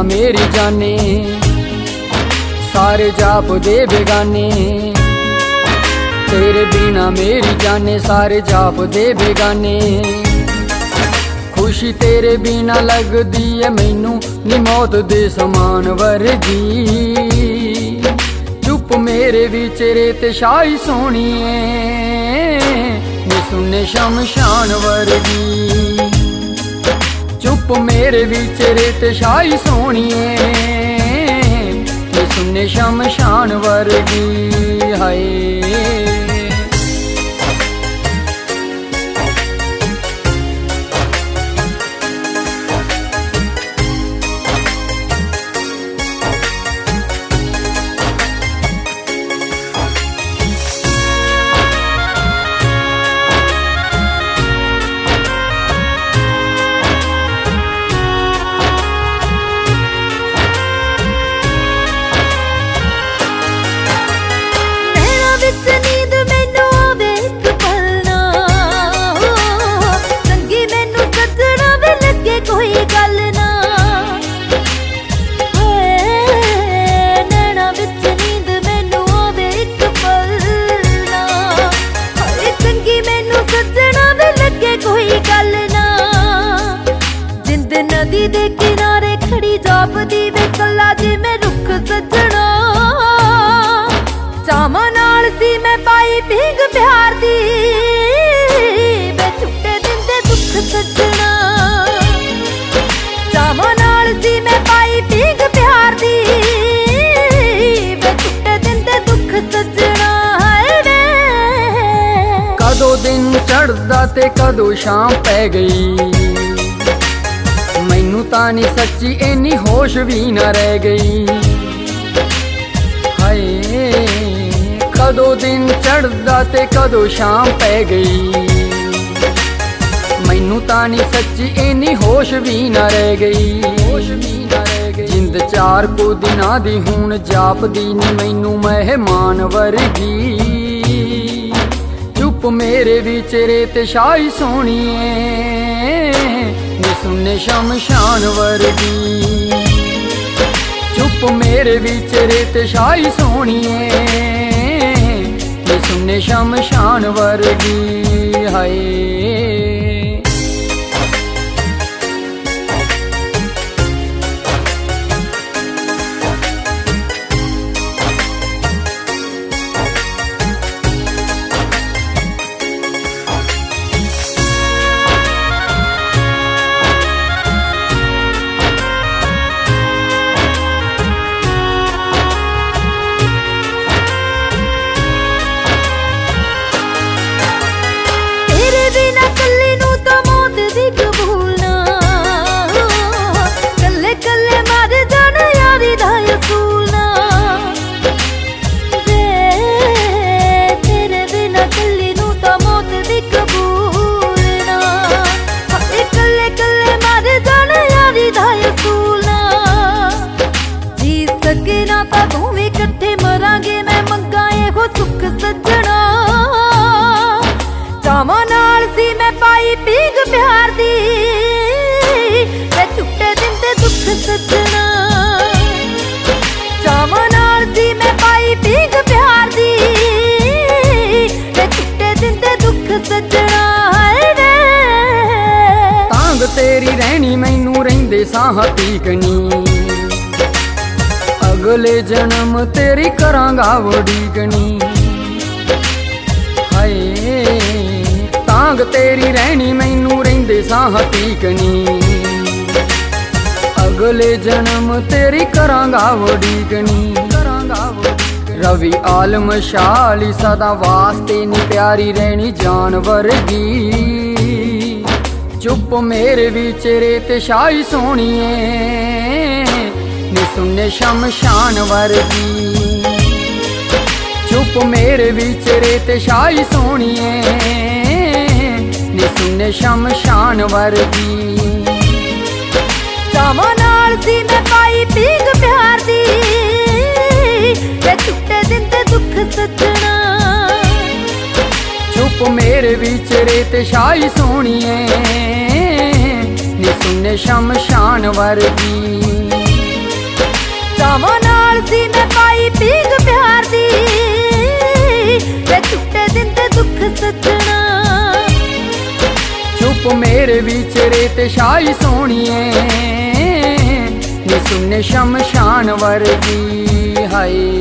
मेरी जाने सारे जाप दे बेगाने। तेरे बिना मेरी जाने सारे जाप दे बेगाने। खुशी तेरे बिना लगदी है मैनू नी मौत दे समान वर्गी। चुप मेरे विच रेत शाही सोहणीए नी सुने शमशान वर्गी। चुप मेरे विच रेत शाही सोहणीए नी सुने शमशान वर्गी। हाय नदी दे किनारे खड़ी जापदी वे कला जिवें रुख सजना। चावां नाल सी मैं पाई भींग प्यार दी वे छुट्टे दिंदे दुख सजना। चावां नाल सी मैं पाई भींग प्यार दी वे छुट्टे दिंदे दुख सजना। कदों दिन चढ़दा ते कदों शाम पै गई। मैनू तां नी सच्ची इन्नी होश भी न रह गई। हाय कदों दिन चढ़दा ते कदों शाम पै गई। मैनू तां नी सच्ची इन्नी होश भी न रह गई। जिंद चार को दिनां दी हुण जापदी नी मैनू मेहमान वर्गी। चुप मेरे विच रेत शाही सोहणीए नी सुने शमशान वर्गी। चुप मेरे विच रेत शाही सोहणीए नी सुने शमशान वर्गी। हाय चावां नाल सी मैं पाई भींग प्यार दी वे छुट्टे दिंदे दुख सजना। चावां नाल सी मैं पाई भींग प्यार दी वे छुट्टे दिंदे दुख सजना। तांग तेरी रहनी मैनू रहिंदे साह पीकनी। अगले जन्म तेरी करांगा वडीकनी। हाय तांग तेरी रहनी मैनू रहिंदे साह पीकनी। अगले जन्म तेरी करांगा वडीकनी। रवि आलम शाली सदा वास्ते नी प्यारी रहनी जान वर्गी। चुप मेरे विच रेत शाही सोहणीए नी सुने शमशान वर्गी। चुप मेरे विच रेत शाही सोहणीए नी सुने शमशान वर्गी। चावां नाल सी मैं पाई भींग प्यार दी वे छुट्टे दिंदे दुख सजना। चुप मेरे विच रेत शाही सोहणीए नी सुने शमशान वर्गी। ਚਾਵਾਂ ਨਾਲ ਸੀ ਮੈਂ ਪਾਈ ਪੀਂਗ ਪਿਆਰ ਦੀ ਵੇ ਟੁੱਟੇ ਦਿਨ ਤੇ ਦੁੱਖ ਸੱਜਣਾ ਚੁੱਪ ਮੇਰੇ ਵਿਚਰੇ ਤੇ ਸ਼ਾਈ ਸੋਹਣੀਏ ਨੀ ਸੁਣਨੇ ਸ਼ਮਸ਼ਾਨ ਵਰਗੀ ਹਾਏ